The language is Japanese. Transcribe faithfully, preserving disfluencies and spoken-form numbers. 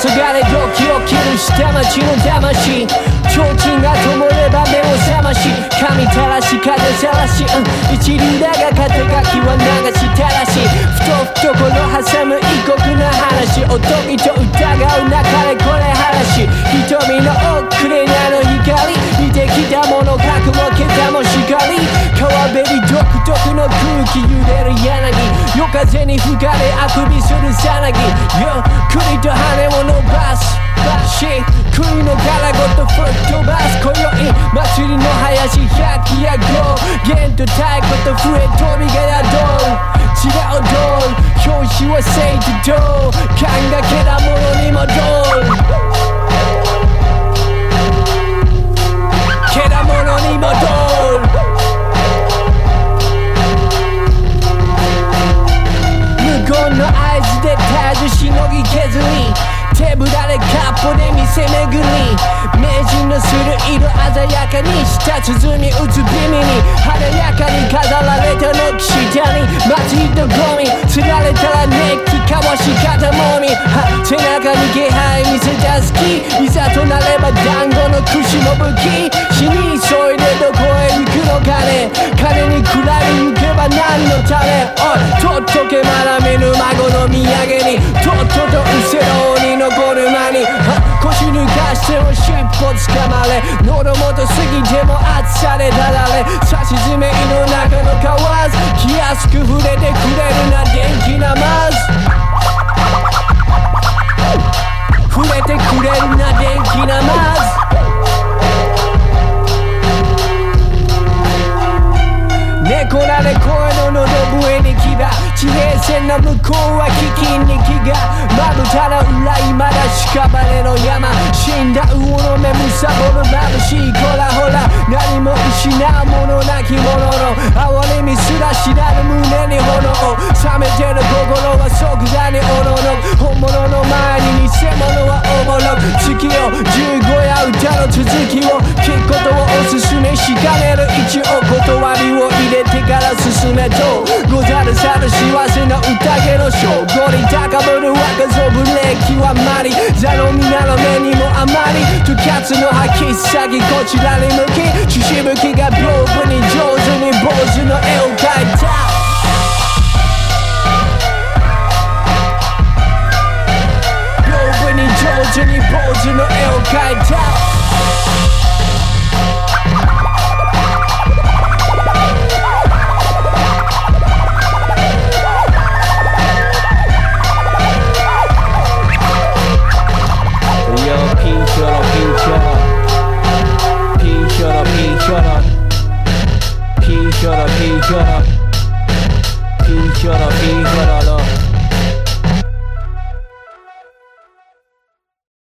がれ時を切る下町の魂提灯が灯れば目を覚まし髪垂らし風さらし、うん、一流だが肩書きは流したらしふと懐挟む異国な話おとぎと疑うなかれこれ話瞳の奥であの光似てきたもの覚悟桁もしかり川べり独特の空気揺れる柳夜風に吹かれあくびするさなぎゆっくりと羽を伸ばすし栗の殻ごと吹っ飛ばす今宵祭りの林百鬼夜行弦と太鼓と笛飛びが宿る違うドール表紙は聖地と勘がけたものに戻るけたものに戻る無言の合図で絶えずしのぎ削り手ぶらでカッポで店巡り名人のする色鮮やかにした鼓に打つ美味に華やかに飾られた軒下に街人ゴミ釣られたら熱気交わし肩もみ背中に気配見せた好きいざとなれば団子の串も武器死に急いでどこへ行くのかね金に食らい抜けば何のためおいとっとけまだ見ぬ孫の土産にとっとと失せろ鬼の残る間に腰抜かしても尻尾つかまれ喉元過ぎても暑さでだられさしずめ胃の中の蛙気安く触れてくれるな電気なまず触れてくれるな電気なまず猫なれ声の喉笛に牙地平線の向こうは危機に気がまぶたの裏いまだ屍の山死んだ魚の目むさぼる眩しいこらほら何も失うものなきものの哀れみすら知らぬ胸に炎を冷めてる心は即座におののく本物の前に偽物はおぼろく月を十五夜歌の続きを聞くことをおすすめしかねる一応断りを入れてから進めとござるさる幸せな宴の称号に高ぶる若造ブレーキはまり座の皆の目にもあまりとキャツの吐き先こちらに向き血しぶきが屏風に上手に坊主の絵を描いた屏風に上手に坊主の絵を描いた